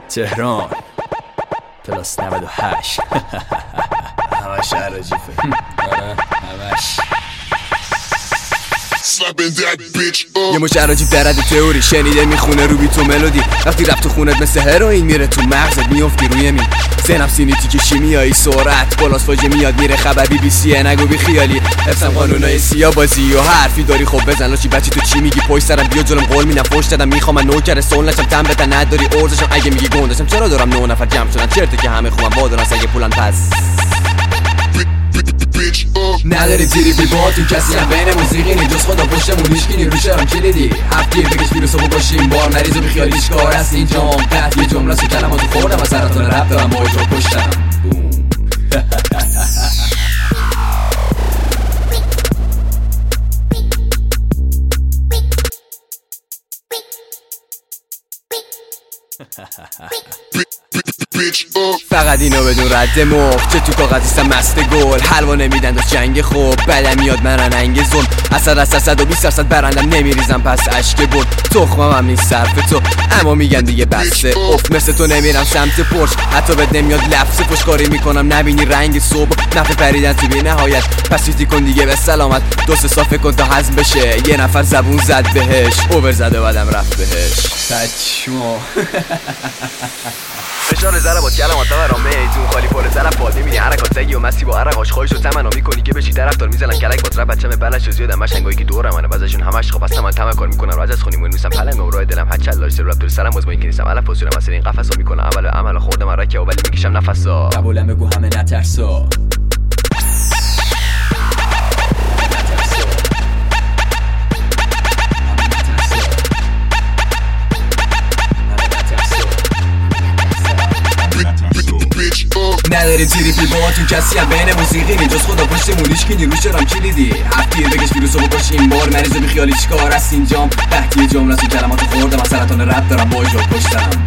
تهران پلاس 98 همش عراجیفه. همش یه مش عراجیف در حد تئوری شنیده میخونه رو بی تو ملودی. وقتی رفت تو خونت مثل هروئین میره تو مغزت میفتی روی می سنم سینیتی که شیمیایی سرعت بالاس فاجه میاد میره خبر BBC نگو بی خیالی حفظم قانونای سیا بازی و حرفی داری خب بزن لاشی بچی تو چی میگی پشت سرم بیا جلوم قول میدم فوش دادم میخوام من نوکر سول نشم تن بتن نداری ارزشم اگه میگی گندشم چرا دارم 9 نفر جمع شدن چرته که همه خوبم وادارن اگه پولن پس نداری تیری بی با تو کسی هم بین موسیقی نی جز خدا پشتمون هیچکی نیروش هم کلیدی هفتگیر بکش ویروسو بکشیم بار نریز و بیخیالیش کار هست اینجام قطع یه جمله سو کلماتو خوردم و سرطان رب دارم باید رو پشتم. فقط اینو بدون رد مخ چه تو کاغذیستم مست گل حلوا نمیدن دست جنگ خوب بدم میاد من رنگ ظلم اثر از 120% برندم نمیریزم پس اشک برد تخمم هم نیست صرف تو اما میگن دیگه بسته اف مثل تو نمیرم سمت پرش حتی بد نمیاد لفظ پشکاری میکنم نبینی رنگ صبح نفع پریدن تو بی نهایت پس چیزی کن دیگه به سلامت دوست صافه کن تا هضم بشه یه نفر زبون زد بهش اوور زد و بعدم رفت بهش تچمو فشار ضربات کلمات برامه ایتون خالی پر زلف باد میبینی حرکات زگی و مستی با عرق آشخایش و تمنا میکنی که بشی طرفدار میزنن کلک با ترپ بچه‌م بلش و زیادم مشنگایی که دورم منه بعضشون همش خوب هستن من تمکن میکنم راز از خونیمون میسم پلن و راه دلم هچل لاش رپ دور سرم مزمون که نیستم علف پوزیرم مثلا این قفسو میکنم عمل خوردم رکه و ولی میکشم نفسا قبولم بگو همه نترسا نداری تیری پی با تو کسی هم بین موسیقی نی جز خدا پشتمون هیچکی نیروش دارم کلیدی هفتگیر بکش ویروسو بکشیم بار مریض و بیخیالی چیکار هست اینجام تحتی جمله سو کلماتو خوردم از سرطان رب دارم باید رو پشتم.